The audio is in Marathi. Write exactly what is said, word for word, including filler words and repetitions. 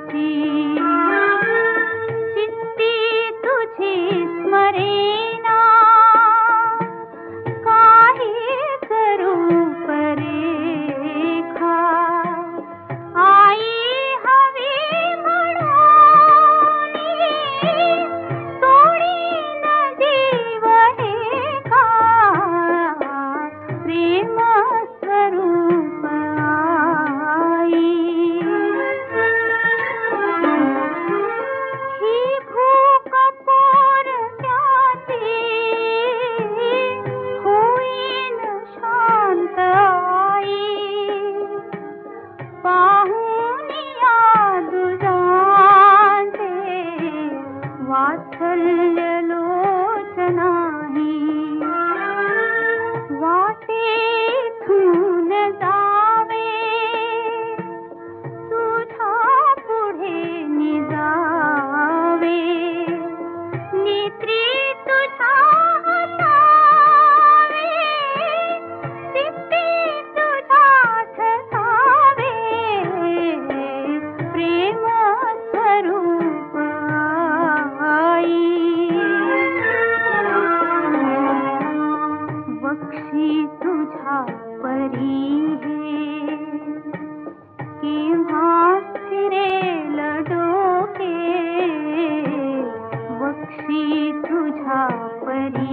माझी चित्ती तुझी स्मरेना काही करू परेखा आई हवी म्हणून सोडीन जीव हे का प्रेम स्वरूप आई ही भूक पोरक्याची होईन शांत आई पाहून या दुजांचे वात्सल्य लोचनाही वाटेतून जावे तुझ्या पुढे निजावे नेत्री तुझ्या हसावे चित्ती तुझ्या ठसावे प्रेम स्वरूप आई वक्षी तुझ्या परी हे केव्हा फिरेल डोके वक्षी तुझ्या परी